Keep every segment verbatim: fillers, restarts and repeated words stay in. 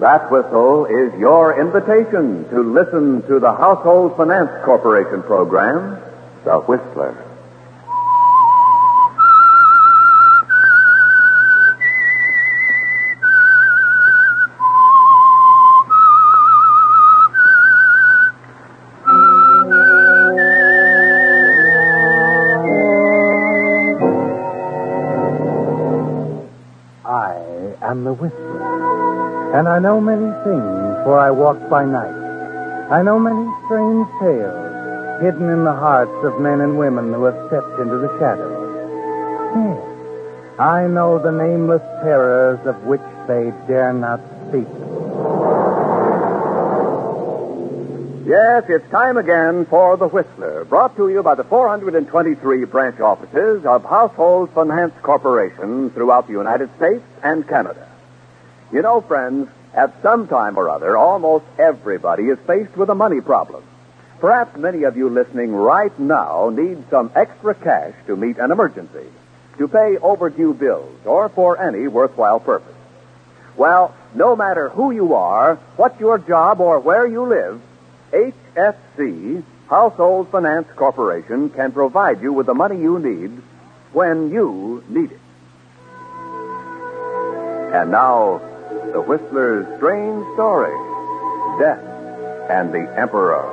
That whistle is your invitation to listen to the Household Finance Corporation program, The Whistler. I am the Whistler. And I know many things, for I walk by night. I know many strange tales hidden in the hearts of men and women who have stepped into the shadows. Yes, I know the nameless terrors of which they dare not speak. Yes, it's time again for The Whistler, brought to you by the four hundred twenty-three branch offices of Household Finance Corporation throughout the United States and Canada. You know, friends, at some time or other, almost everybody is faced with a money problem. Perhaps many of you listening right now need some extra cash to meet an emergency, to pay overdue bills, or for any worthwhile purpose. Well, no matter who you are, what your job, or where you live, H F C, Household Finance Corporation, can provide you with the money you need when you need it. And now, The Whistler's strange story, Death and the Emperor.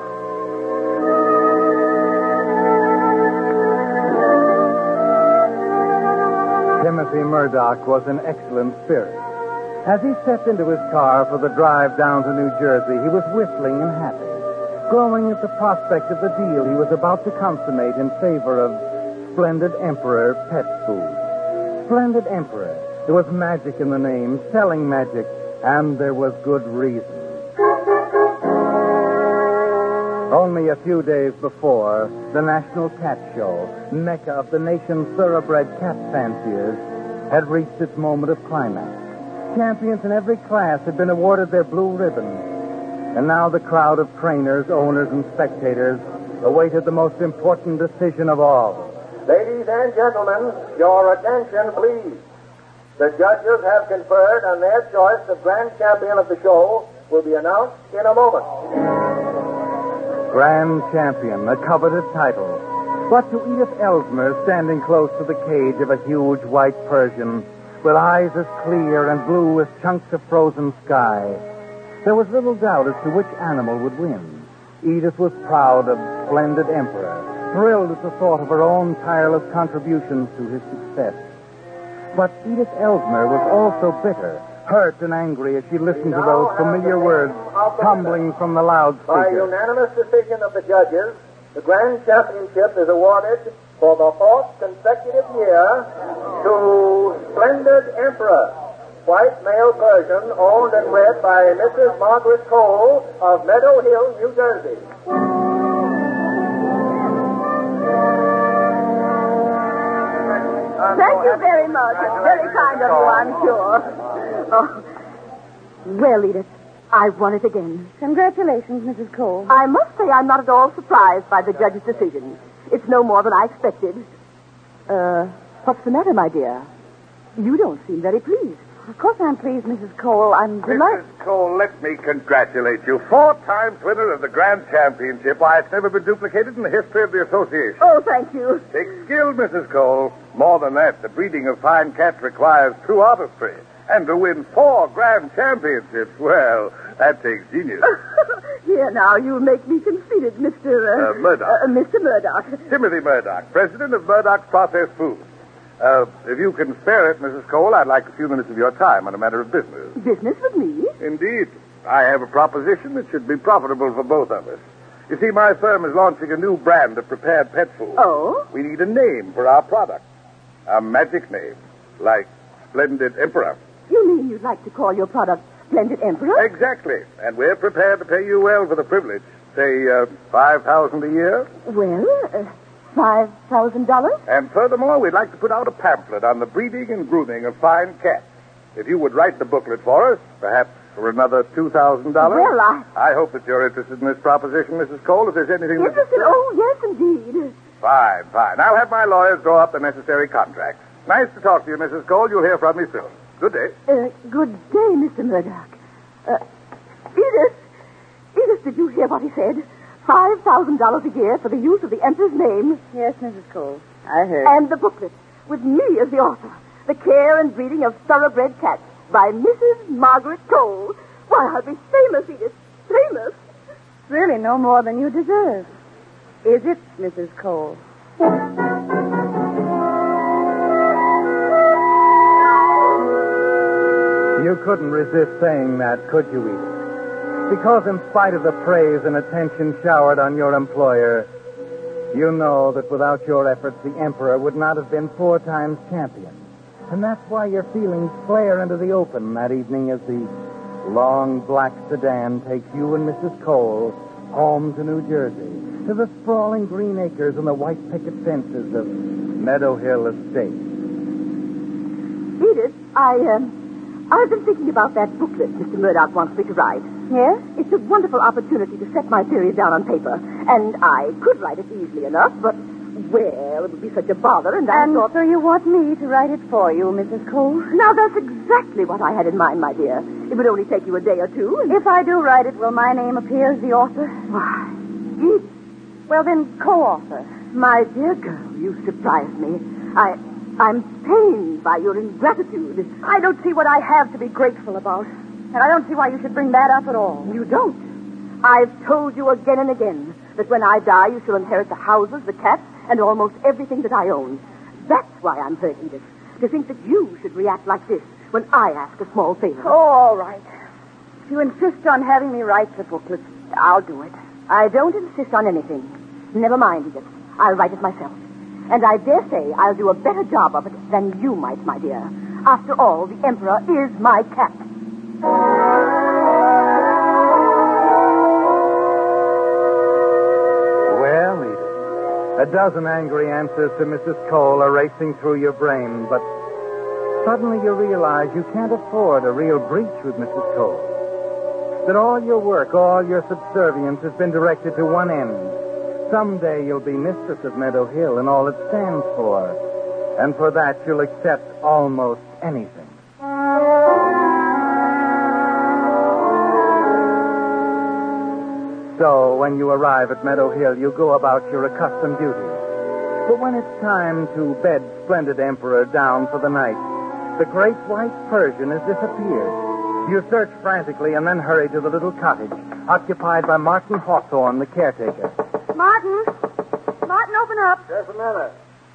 Timothy Murdoch was in excellent spirits. As he stepped into his car for the drive down to New Jersey, he was whistling and happy, glowing at the prospect of the deal he was about to consummate in favor of Splendid Emperor Pet Food. Splendid Emperor. There was magic in the name, selling magic, and there was good reason. Only a few days before, the National Cat Show, mecca of the nation's thoroughbred cat fanciers, had reached its moment of climax. Champions in every class had been awarded their blue ribbons. And now the crowd of trainers, owners, and spectators awaited the most important decision of all. Ladies and gentlemen, your attention, please. The judges have conferred, and their choice of grand champion of the show will be announced in a moment. Grand champion, a coveted title. But to Edith Elsmer, standing close to the cage of a huge white Persian, with eyes as clear and blue as chunks of frozen sky, there was little doubt as to which animal would win. Edith was proud of Splendid Emperor, thrilled at the thought of her own tireless contributions to his success. But Edith Elsmer was also bitter, hurt and angry as she listened to those familiar words tumbling from the loudspeaker. By unanimous decision of the judges, the grand championship is awarded for the fourth consecutive year to Splendid Emperor, white male Persian owned and bred by Missus Margaret Cole of Meadow Hill, New Jersey. Thank you very much. It's very kind of you, I'm sure. Oh. Well, Edith, I've won it again. Congratulations, Missus Cole. I must say I'm not at all surprised by the judge's decision. It's no more than I expected. Uh, what's the matter, my dear? You don't seem very pleased. Of course I'm pleased, Missus Cole. I'm delighted. Missus Cole, let me congratulate you. Four times winner of the Grand Championship. Why, it's never been duplicated in the history of the association. Oh, thank you. Takes skill, Missus Cole. More than that, the breeding of fine cats requires true artistry. And to win four Grand Championships, well, that takes genius. Here now, you make me conceited, Mister Uh, uh, Murdoch. Uh, Mister Murdoch. Timothy Murdoch, president of Murdoch's Processed Foods. Uh, if you can spare it, Missus Cole, I'd like a few minutes of your time on a matter of business. Business with me? Indeed. I have a proposition that should be profitable for both of us. You see, my firm is launching a new brand of prepared pet food. Oh? We need a name for our product. A magic name, like Splendid Emperor. You mean you'd like to call your product Splendid Emperor? Exactly. And we're prepared to pay you well for the privilege. Say, uh, five thousand a year. Well, uh, five thousand dollars? And furthermore, we'd like to put out a pamphlet on the breeding and grooming of fine cats. If you would write the booklet for us, perhaps for another two thousand dollars. Well, I... I hope that you're interested in this proposition, Missus Cole. If there's anything... Interested? That... Oh, yes, indeed. Fine, fine. I'll have my lawyers draw up the necessary contracts. Nice to talk to you, Missus Cole. You'll hear from me soon. Good day. Uh, good day, Mister Murdoch. Uh, Edith! Edith, did you hear what he said? Five thousand dollars a year for the use of the Emperor's name. Yes, Missus Cole. I heard. And the booklet, with me as the author. The Care and Breeding of Thoroughbred Cats by Missus Margaret Cole. Why, I'll be famous, Edith. Famous. It's really no more than you deserve. Is it, Missus Cole? You couldn't resist saying that, could you, Edith? Because in spite of the praise and attention showered on your employer, you know that without your efforts, the Emperor would not have been four times champion. And that's why your feelings flare into the open that evening as the long black sedan takes you and Missus Cole home to New Jersey, to the sprawling green acres and the white picket fences of Meadow Hill Estate. Edith, I, um, I've been thinking about that booklet Mister Murdoch wants me to write. Yes? It's a wonderful opportunity to set my theories down on paper. And I could write it easily enough, but, well, it would be such a bother, and I And thought... so you want me to write it for you, Missus Cole? Now, that's exactly what I had in mind, my dear. It would only take you a day or two, and... If I do write it, will my name appear as the author? Why, Edith, Well, then, co-author. my dear girl, you surprise me. I... I'm pained by your ingratitude. I don't see what I have to be grateful about. And I don't see why you should bring that up at all. You don't. I've told you again and again that when I die, you shall inherit the houses, the cats, and almost everything that I own. That's why I'm hurt, Edith. To think that you should react like this when I ask a small favor. Oh, all right. If you insist on having me write the booklet, I'll do it. I don't insist on anything. Never mind, Edith. I'll write it myself. And I dare say I'll do a better job of it than you might, my dear. After all, the Emperor is my cat. Well, Edith, a dozen angry answers to Missus Cole are racing through your brain, but suddenly you realize you can't afford a real breach with Missus Cole. That all your work, all your subservience has been directed to one end. Someday you'll be mistress of Meadow Hill and all it stands for. And for that, you'll accept almost anything. So, when you arrive at Meadow Hill, you go about your accustomed duties. But when it's time to bed splendid Emperor down for the night, the great white Persian has disappeared. You search frantically and then hurry to the little cottage, occupied by Martin Hawthorne, the caretaker. Martin! Martin, open up. Just a minute.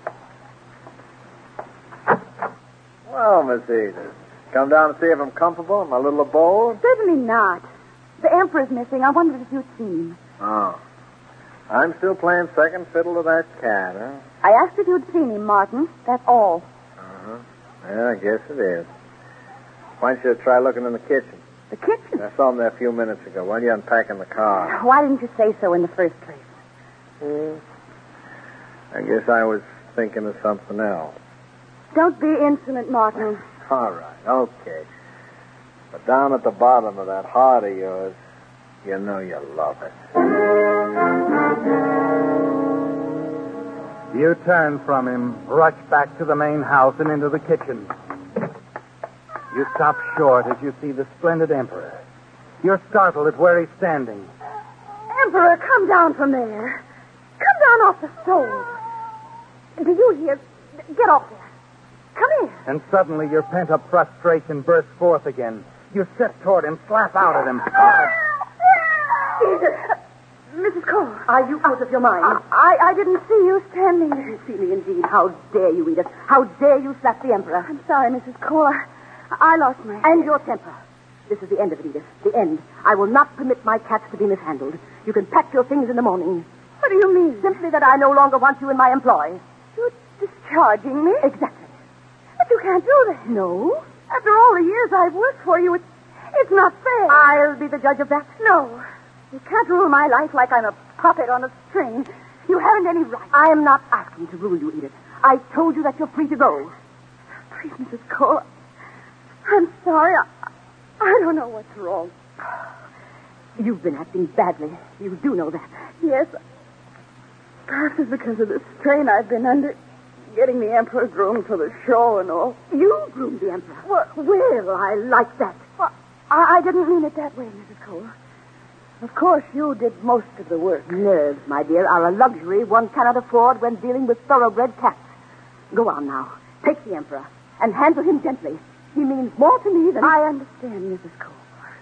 Well, Miss Edith, come down to see if I'm comfortable in my little abode? Certainly not. The Emperor's missing. I wondered if you'd seen him. Oh. I'm still playing second fiddle to that cat, huh? I asked if you'd seen him, Martin. That's all. Uh-huh. Yeah, I guess it is. Why don't you try looking in the kitchen? The kitchen? I saw him there a few minutes ago. Why are you unpacking the car? Why didn't you say so in the first place? Hmm. I guess I was thinking of something else. Don't be insolent, Martin. All right, okay. But down at the bottom of that heart of yours, you know you love it. You turn from him, rush back to the main house and into the kitchen. You stop short as you see the splendid Emperor. You're startled at where he's standing. Emperor, come down from there. Come down off the stove. Do you hear? Get off there. Come here. And suddenly your pent-up frustration bursts forth again. You step toward him, slap out at him. Jesus. Missus Cole. Are you out of your mind? I, I didn't see you standing there. You see me indeed. How dare you, Edith? How dare you slap the Emperor? I'm sorry, Missus Cole. I, I lost my... And your temper. This is the end of it, Edith. The end. I will not permit my cats to be mishandled. You can pack your things in the morning. What do you mean? Simply that I no longer want you in my employ. You're discharging me? Exactly. But you can't do that. No? After all the years I've worked for you, it's, it's not fair. I'll be the judge of that. No. You can't rule my life like I'm a puppet on a string. You haven't any right. I am not asking to rule you, Edith. I told you that you're free to go. Please, Missus Cole, I'm sorry. I, I don't know what's wrong. You've been acting badly. You do know that. Yes. Perhaps it's because of the strain I've been under, getting the Emperor groomed for the show and all. You groomed the Emperor? Well, well I like that. Well, I, I didn't mean it that way, Missus Cole. Of course, you did most of the work. Nerves, my dear, are a luxury one cannot afford when dealing with thoroughbred cats. Go on now. Take the Emperor and handle him gently. He means more to me than... I understand, Missus Cole.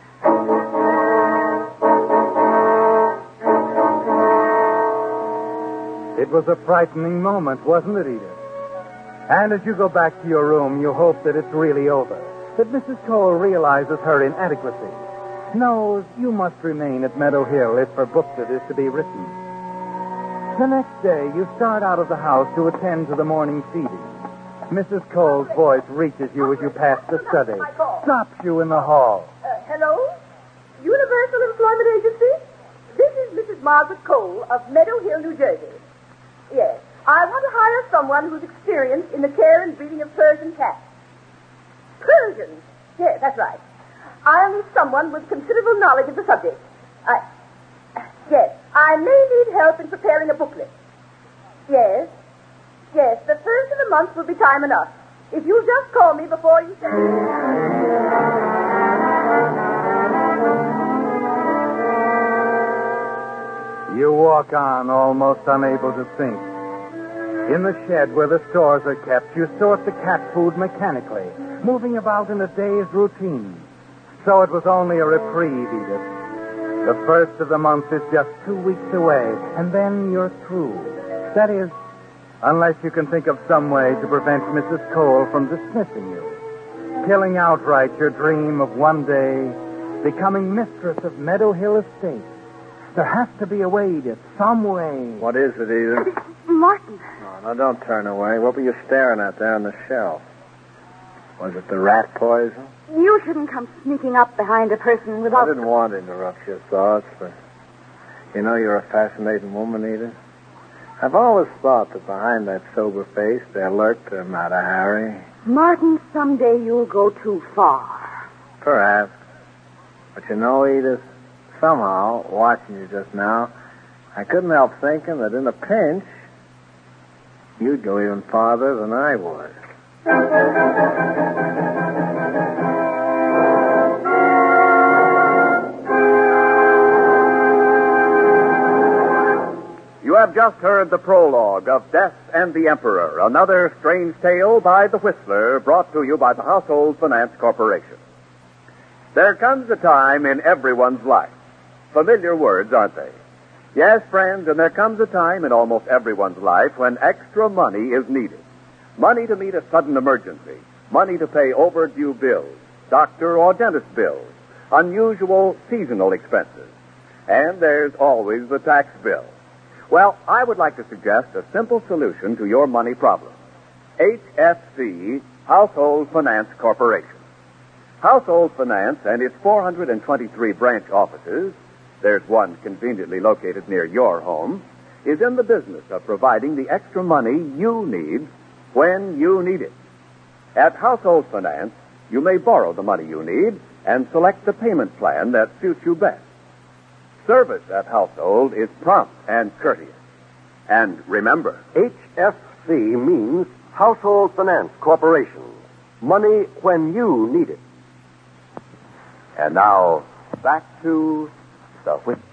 It was a frightening moment, wasn't it, Edith? And as you go back to your room, you hope that it's really over, that Missus Cole realizes her inadequacy, knows you must remain at Meadow Hill if her book that is to be written. The next day, you start out of the house to attend to the morning feeding. Missus Cole's voice reaches you as you pass the study, stops you in the hall. Uh, hello? Universal Employment Agency? This is Missus Margaret Cole of Meadow Hill, New Jersey. Yes. I want to hire someone who's experienced in the care and breeding of Persian cats. Persians? Yes, that's right. I'll need someone with considerable knowledge of the subject. I... Yes. I may need help in preparing a booklet. Yes. Yes, the first of the month will be time enough. If you'll just call me before you send it. You walk on, almost unable to think. In the shed where the stores are kept, you sort the cat food mechanically, moving about in a day's routine. So it was only a reprieve, Edith. The first of the month is just two weeks away, and then you're through. That is, unless you can think of some way to prevent Missus Cole from dismissing you, killing outright your dream of one day becoming mistress of Meadow Hill Estate. There has to be a way, Edith, some way. What is it, Edith? Martin. Oh, now, don't turn away. What were you staring at there on the shelf? Was it the rat poison? You shouldn't come sneaking up behind a person without... I didn't want to interrupt your thoughts, but you know you're a fascinating woman, Edith. I've always thought that behind that sober face there lurked a Mata Hari. Martin, someday you'll go too far. Perhaps. But you know, Edith, somehow, watching you just now, I couldn't help thinking that in a pinch, you'd go even farther than I would. You have just heard the prologue of Death and the Emperor, another strange tale by The Whistler, brought to you by the Household Finance Corporation. There comes a time in everyone's life. Familiar words, aren't they? Yes, friends, and there comes a time in almost everyone's life when extra money is needed. Money to meet a sudden emergency. Money to pay overdue bills, doctor or dentist bills, unusual seasonal expenses. And there's always the tax bill. Well, I would like to suggest a simple solution to your money problem. H F C, Household Finance Corporation. Household Finance and its four hundred twenty-three branch offices, there's one conveniently located near your home, is in the business of providing the extra money you need when you need it. At Household Finance, you may borrow the money you need and select the payment plan that suits you best. Service at Household is prompt and courteous. And remember, H F C means Household Finance Corporation. Money when you need it. And now, back to The Whistler.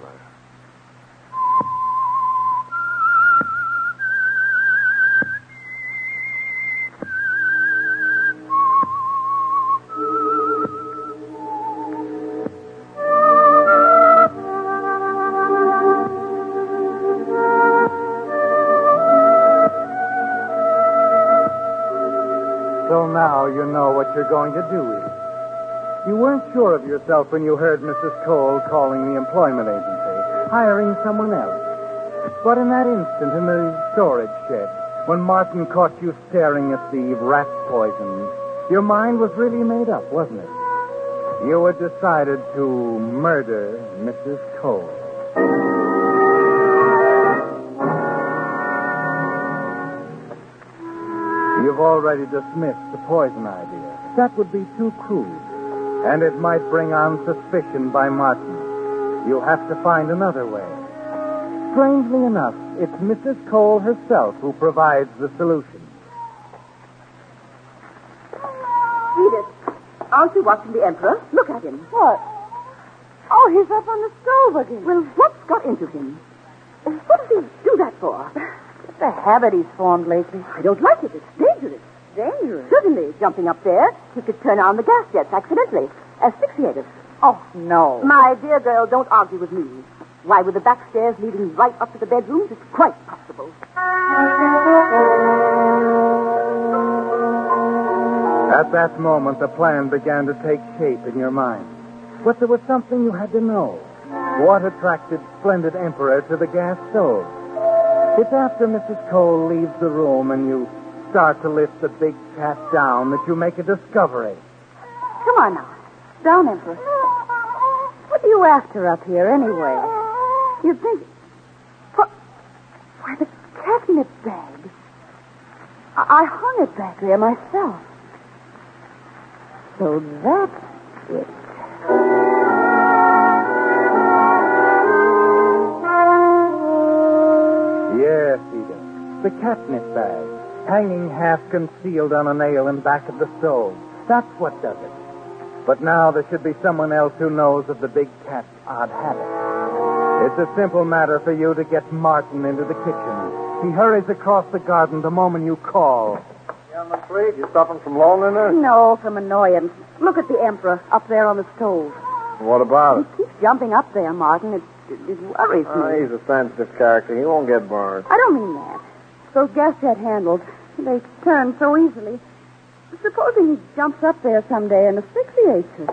So now you know what you're going to do, Edith. You weren't sure of yourself when you heard Missus Cole calling the employment agency, hiring someone else. But in that instant in the storage shed, when Martin caught you staring at the rat poison, your mind was really made up, wasn't it? You had decided to murder Missus Cole. You've already dismissed the poison idea. That would be too crude. And it might bring on suspicion by Martin. You'll have to find another way. Strangely enough, it's Missus Cole herself who provides the solution. Edith, Aren't you watching the Emperor? Look at him. What? Oh, he's up on the stove again. Well, what's got into him? What does he do that for? It's a habit he's formed lately. I don't like it. It's dangerous. Dangerous? Certainly, jumping up there, he could turn on the gas jets accidentally. Asphyxiate us. Oh, no. My dear girl, don't argue with me. Why, with the back stairs leading right up to the bedrooms, it's quite possible. At that moment, the plan began to take shape in your mind. But there was something you had to know. What attracted Splendid Emperor to the gas stove? It's after Missus Cole leaves the room and you start to lift the big cat down that you make a discovery. Come on now. Down, Emperor. What are you after up here, anyway? You'd think... What? Why, the catnip bag. I, I hung it back there myself. So that's it. Yes, Edith. The catnip bag, hanging half concealed on a nail in back of the stove. That's what does it. But now there should be someone else who knows of the big cat's odd habit. It's a simple matter for you to get Martin into the kitchen. He hurries across the garden the moment you call. Young McLeod, you suffering from loneliness? No, from annoyance. Look at the Emperor up there on the stove. What about it? He keeps jumping up there, Martin. It, it, it worries me. Oh, he's a sensitive character. He won't get burned. I don't mean that. Those gas jet handles, they turn so easily. Supposing he jumps up there someday and asphyxiates us.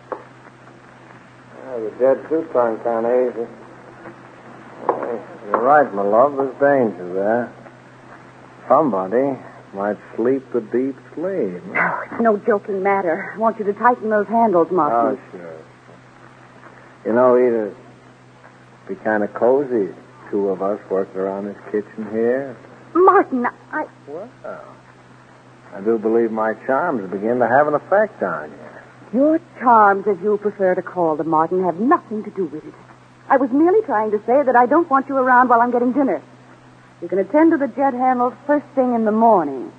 Yeah, the dead do turn kind of easy. Hey, you're right, my love. There's danger there. Somebody might sleep the deep sleep. Oh, it's no joking matter. I want you to tighten those handles, Martin. Oh, sure. You know, Edith, it'd be kind of cozy, two of us working around this kitchen here. Martin, I... Well, I do believe my charms begin to have an effect on you. Your charms, as you prefer to call them, Martin, have nothing to do with it. I was merely trying to say that I don't want you around while I'm getting dinner. You can attend to the jet handles first thing in the morning.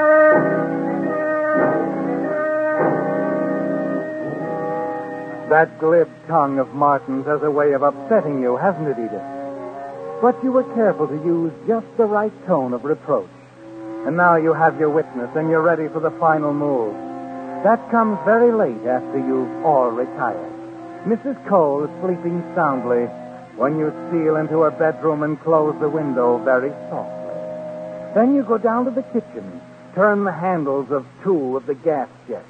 That glib tongue of Martin's has a way of upsetting you, hasn't it, Edith? But you were careful to use just the right tone of reproach. And now you have your witness, and you're ready for the final move. That comes very late after you've all retired. Missus Cole is sleeping soundly when you steal into her bedroom and close the window very softly. Then you go down to the kitchen, turn the handles of two of the gas jets.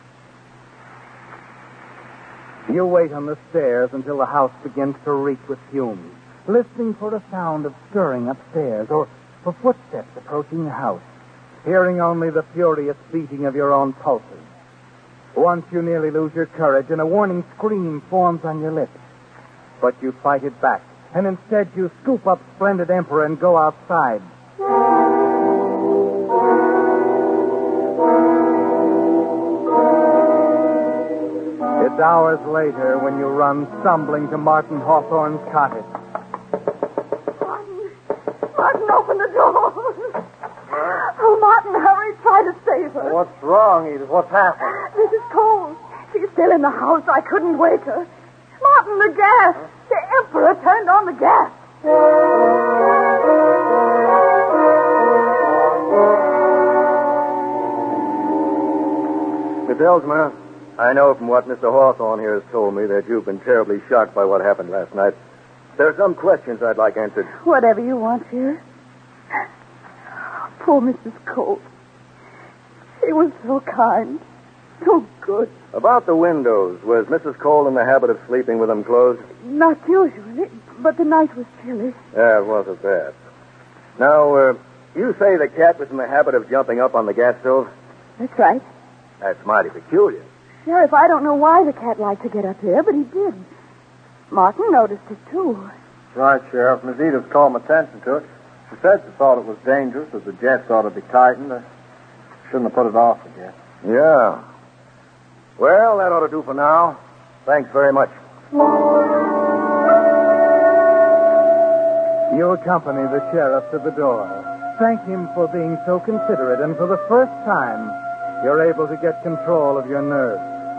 You wait on the stairs until the house begins to reek with fumes, listening for a sound of stirring upstairs or for footsteps approaching the house, hearing only the furious beating of your own pulses. Once you nearly lose your courage and a warning scream forms on your lips. But you fight it back, and instead you scoop up Splendid Emperor and go outside. It's hours later when you run stumbling to Martin Hawthorne's cottage. Martin, Martin, open the door. Oh, Martin, hurry, try to save her. What's wrong, Edith? What's happened? Missus Cole, she's still in the house. I couldn't wake her. Martin, the gas. The Emperor turned on the gas. Miss Ellsmer, I know from what Mister Hawthorne here has told me that you've been terribly shocked by what happened last night. There are some questions I'd like answered. Whatever you want, dear. Poor Missus Cole. She was so kind. So good. About the windows, was Missus Cole in the habit of sleeping with them closed? Not usually, but the night was chilly. Yeah, it wasn't that. Now, uh, you say the cat was in the habit of jumping up on the gas stove? That's right. That's mighty peculiar. Sheriff, I don't know why the cat liked to get up there, but he did. Martin noticed it, too. Right, Sheriff. Miss Edith called my attention to it. She said she thought it was dangerous, that the jets ought to be tightened. I shouldn't have put it off again. Yeah. Well, that ought to do for now. Thanks very much. You accompany the sheriff to the door. Thank him for being so considerate, and for the first time, you're able to get control of your nerves.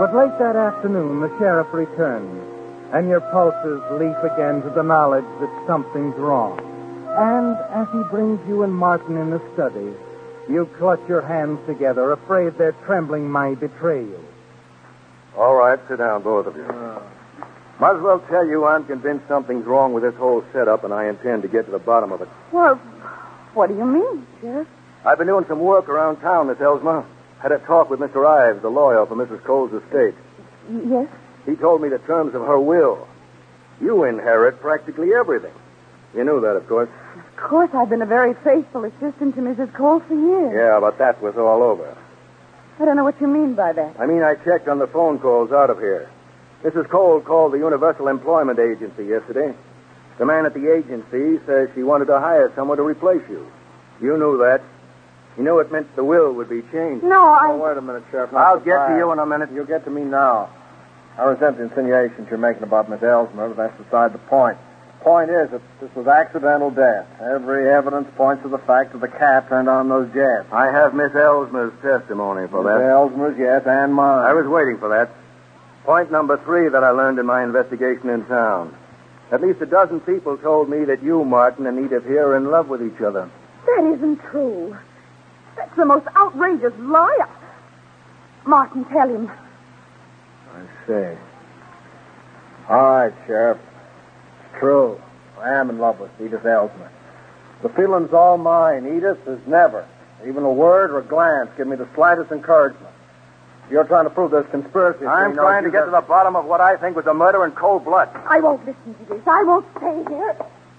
But late that afternoon, the sheriff returns, and your pulses leap again to the knowledge that something's wrong. And as he brings you and Martin in the study, you clutch your hands together, afraid their trembling might betray you. All right, sit down, both of you. Uh, Might as well tell you I'm convinced something's wrong with this whole setup, and I intend to get to the bottom of it. Well, what do you mean, Sheriff? I've been doing some work around town, Miss Elsmer. Had a talk with Mister Ives, the lawyer for Missus Cole's estate. Yes? He told me the terms of her will. You inherit practically everything. You knew that, of course. Of course, I've been a very faithful assistant to Missus Cole for years. Yeah, but that was all over. I don't know what you mean by that. I mean, I checked on the phone calls out of here. Missus Cole called the Universal Employment Agency yesterday. The man at the agency says she wanted to hire someone to replace you. You knew that. You knew it meant the will would be changed. No, I... Oh, wait a minute, Sheriff. I'll get to you in a minute. You'll get to me now. I resent the insinuations you're making about Miss Elsmer, but that's beside the point. The point is that this was accidental death. Every evidence points to the fact that the cat turned on those jets. I have Miss Elsmer's testimony for Miss that. Elsmer's, yes, and mine. I was waiting for that. Point number three that I learned in my investigation in town. At least a dozen people told me that you, Martin, and Edith here are in love with each other. That isn't true. That's the most outrageous lie. Martin, tell him. I see. All right, Sheriff. It's true. I am in love with Edith Elsmer. The feeling's all mine. Edith has never, even a word or a glance, given me the slightest encouragement. You're trying to prove there's conspiracy. I'm trying to get to the bottom of what I think was a murder in cold blood. I won't listen to this. I won't stay here.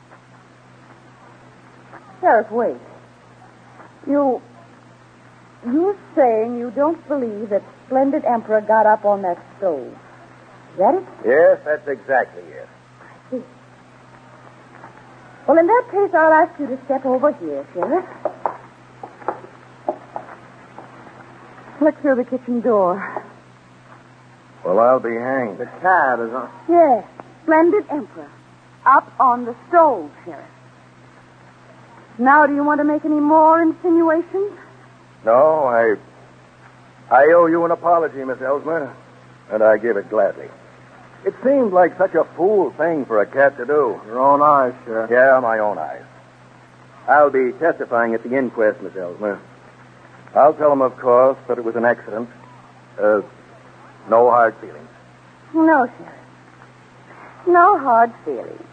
Sheriff, wait. You... You're saying you don't believe that Splendid Emperor got up on that stove. Is that it? Yes, that's exactly it. I see. Well, in that case, I'll ask you to step over here, Sheriff. Look through the kitchen door. Well, I'll be hanged. The cat is on... Yes, Splendid Emperor. Up on the stove, Sheriff. Now, do you want to make any more insinuations? No, I... I owe you an apology, Miss Elsmer, and I give it gladly. It seemed like such a fool thing for a cat to do. Your own eyes, Sheriff. Yeah, my own eyes. I'll be testifying at the inquest, Miss Elsmer. I'll tell them, of course, that it was an accident. Uh, no hard feelings. No, Sheriff. No hard feelings.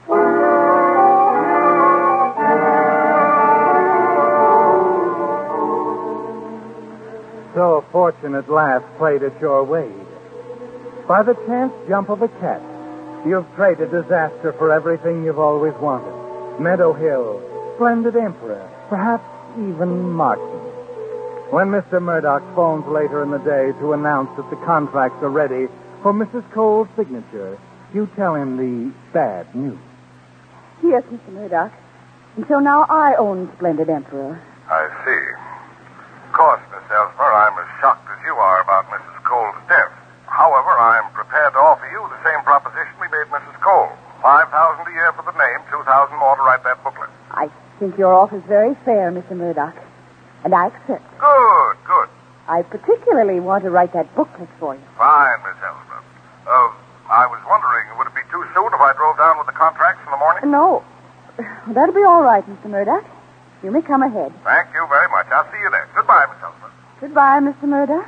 So fortune at last played at your way. By the chance jump of a cat, you've traded disaster for everything you've always wanted. Meadow Hill, Splendid Emperor, perhaps even Martin. When Mister Murdoch phones later in the day to announce that the contracts are ready for Missus Cole's signature, you tell him the bad news. Yes, Mister Murdoch. And so now I own Splendid Emperor. I see. Of course, Miss Elsmer, I'm as shocked as you are about Missus Cole's death. However, I'm prepared to offer you the same proposition we made Missus Cole. Five thousand a year for the name, two thousand more to write that booklet. I think your offer is very fair, Mister Murdoch. And I accept. Good, good. I particularly want to write that booklet for you. Fine, Miss Elsmer. Uh, I was wondering, would it be too soon if I drove down with the contracts in the morning? No. That'll be all right, Mister Murdoch. You may come ahead. Thank you very much. I'll see you there. Goodbye, Miss Elsmer. Goodbye, Mister Murdoch.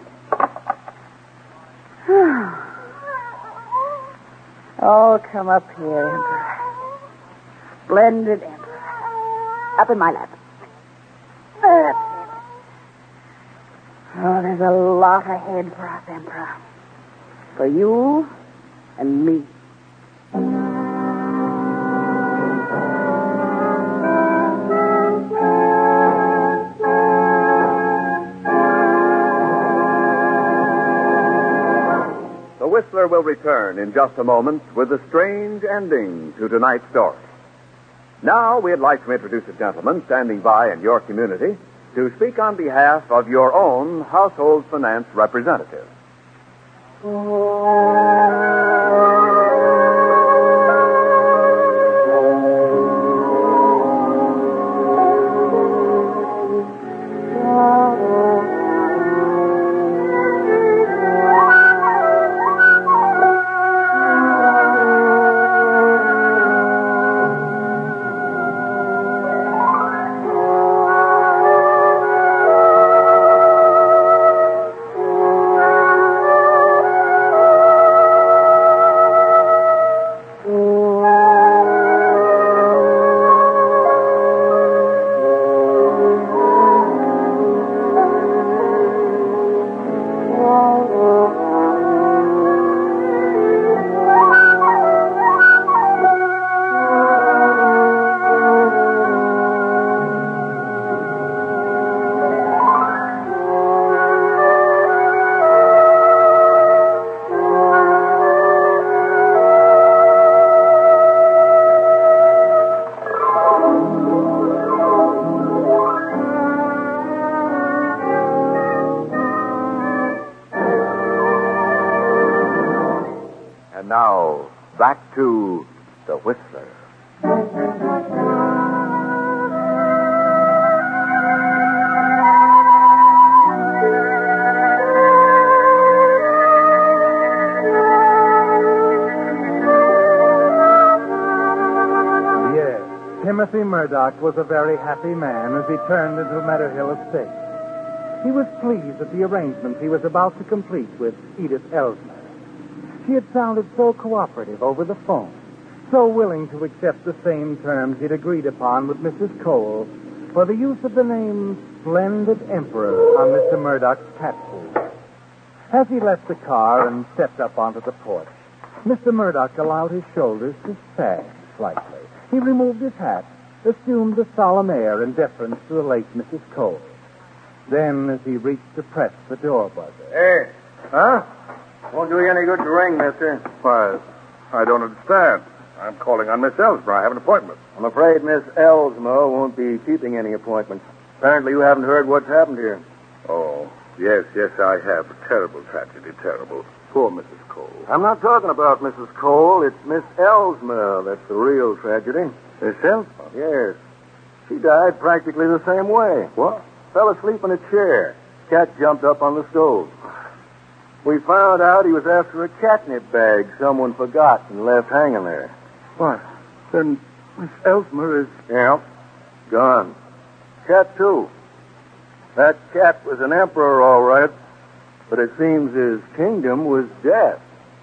Oh, come up here, Emperor. Splendid Emperor. Up in my lap. That's it. Oh, there's a lot ahead for us, Emperor. For you and me. The Whistler will return in just a moment with a strange ending to tonight's story. Now, we'd like to introduce a gentleman standing by in your community to speak on behalf of your own household finance representative. back to The Whistler. Timothy Murdoch was a very happy man as he turned into Meadow Hill Estate. He was pleased at the arrangements he was about to complete with Edith Elsmer. She had sounded so cooperative over the phone, so willing to accept the same terms he'd agreed upon with Missus Cole for the use of the name Splendid Emperor on Mister Murdoch's cat food. As he left the car and stepped up onto the porch, Mister Murdoch allowed his shoulders to sag slightly. He removed his hat, assumed a solemn air in deference to the late Missus Cole. Then, as he reached to press the door buzzer... Hey, huh? Won't do you any good to ring, mister. Why, I don't understand. I'm calling on Miss Elsmer. I have an appointment. I'm afraid Miss Elsmer won't be keeping any appointments. Apparently you haven't heard what's happened here. Oh, yes, yes, I have. A terrible tragedy, terrible. Poor Missus Cole. I'm not talking about Missus Cole. It's Miss Elsmer that's the real tragedy. Miss Elsmer? Yes. She died practically the same way. What? Fell asleep in a chair. Cat jumped up on the stove. We found out he was after a catnip bag someone forgot and left hanging there. What? Then Miss Elsmer is... Yeah. Gone. Cat, too. That cat was an emperor, all right. But it seems his kingdom was death.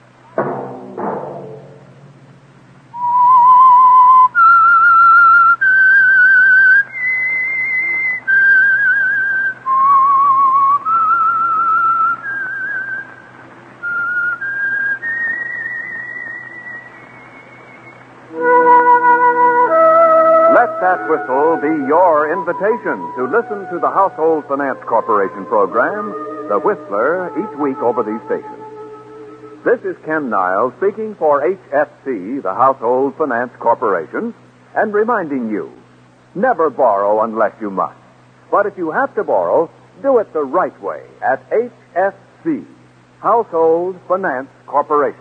Let that whistle be your invitation to listen to the Household Finance Corporation program, The Whistler, each week over these stations. This is Ken Niles speaking for H F C, the Household Finance Corporation, and reminding you, never borrow unless you must. But if you have to borrow, do it the right way at H F C, Household Finance Corporation.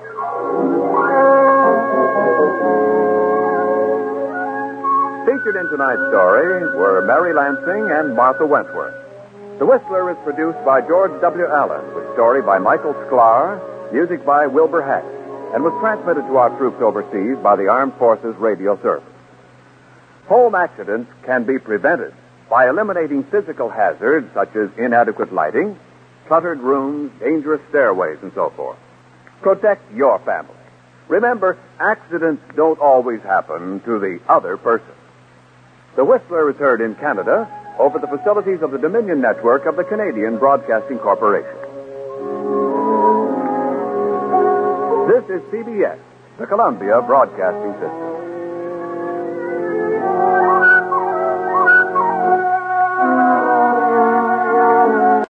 Featured in tonight's story were Mary Lansing and Martha Wentworth. The Whistler is produced by George W. Allen, with story by Michael Sklar, music by Wilbur Hatch, and was transmitted to our troops overseas by the Armed Forces Radio Service. Home accidents can be prevented by eliminating physical hazards such as inadequate lighting, cluttered rooms, dangerous stairways, and so forth. Protect your family. Remember, accidents don't always happen to the other person. The Whistler is heard in Canada over the facilities of the Dominion Network of the Canadian Broadcasting Corporation. This is C B S, the Columbia Broadcasting System.